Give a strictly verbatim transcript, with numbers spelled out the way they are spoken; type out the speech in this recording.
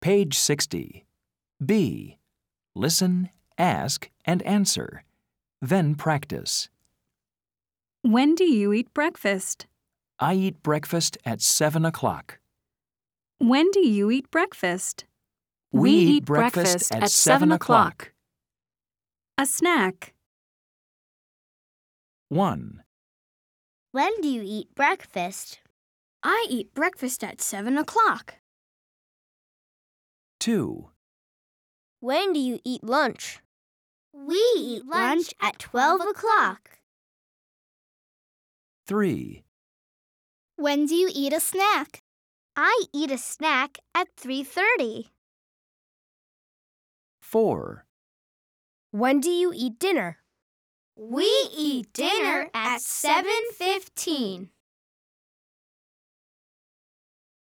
Page sixty. B. Listen, ask, and answer. Then practice. When do you eat breakfast? I eat breakfast at seven o'clock. When do you eat breakfast? We, eat breakfast, at seven o'clock. A snack. one. When do you eat breakfast? I eat breakfast at seven o'clock. two. When do you eat lunch? We eat lunch at twelve o'clock. three. When do you eat a snack? I eat a snack at three thirty. four. When do you eat dinner? We eat dinner at seven fifteen.